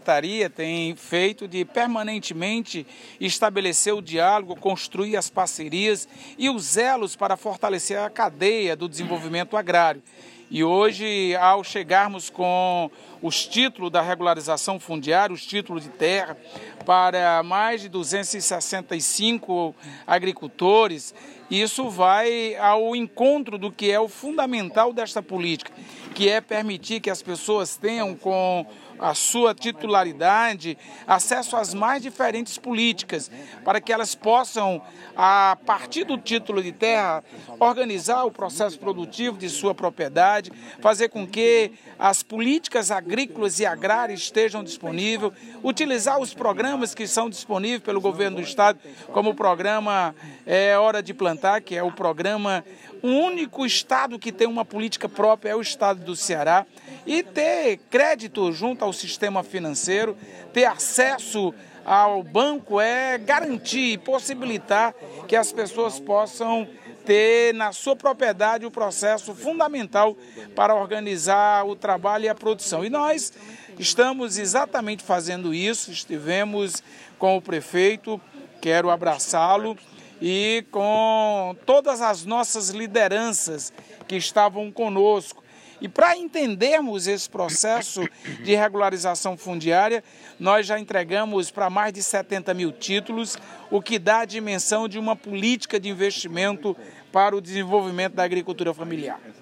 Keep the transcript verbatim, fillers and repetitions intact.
secretaria tem feito de permanentemente estabelecer o diálogo, construir as parcerias e os elos para fortalecer a cadeia do desenvolvimento agrário. E hoje, ao chegarmos com os títulos da regularização fundiária, os títulos de terra, para mais de duzentos e sessenta e cinco agricultores, isso vai ao encontro do que é o fundamental desta política, que é permitir que as pessoas tenham, com a sua titularidade, acesso às mais diferentes políticas, para que elas possam, a partir do título de terra, organizar o processo produtivo de sua propriedade, fazer com que as políticas agrícolas e agrárias estejam disponíveis, utilizar os programas que são disponíveis pelo governo do estado, como o programa é, Hora de Plantar, que é o programa, o único estado que tem uma política própria é o estado do Ceará, e ter crédito junto ao sistema financeiro, ter acesso ao banco é garantir e possibilitar que as pessoas possam ter na sua propriedade o processo fundamental para organizar o trabalho e a produção. E nós estamos exatamente fazendo isso, estivemos com o prefeito, quero abraçá-lo, e com todas as nossas lideranças que estavam conosco. E para entendermos esse processo de regularização fundiária, nós já entregamos para mais de setenta mil títulos, o que dá a dimensão de uma política de investimento para o desenvolvimento da agricultura familiar.